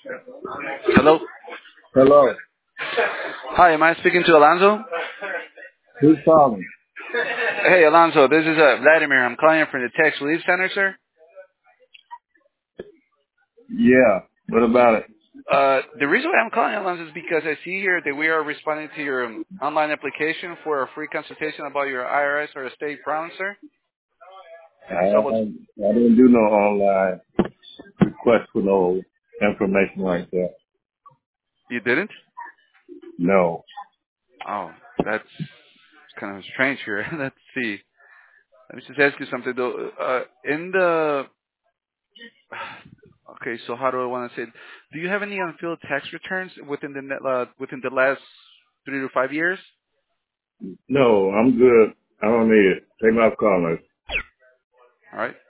Hello. Hello. Hi, am I speaking to Alonso? Who's calling? Hey, Alonso, this is Vladimir. I'm calling you from the Tax Relief Center, sir. Yeah. What about it? The reason why I'm calling you, Alonso, is because I see here that we are responding to your online application for a free consultation about your IRS or estate plan, sir. So I didn't do no online request for no information like that. you didn't? No. Oh, that's kind of strange here. Let's see. Let me just ask you something, though. In the Okay, so how do I want to say it? Do you have any unfilled tax returns within the last 3 to 5 years? No, I'm good. I don't need it. Take my callers. All right.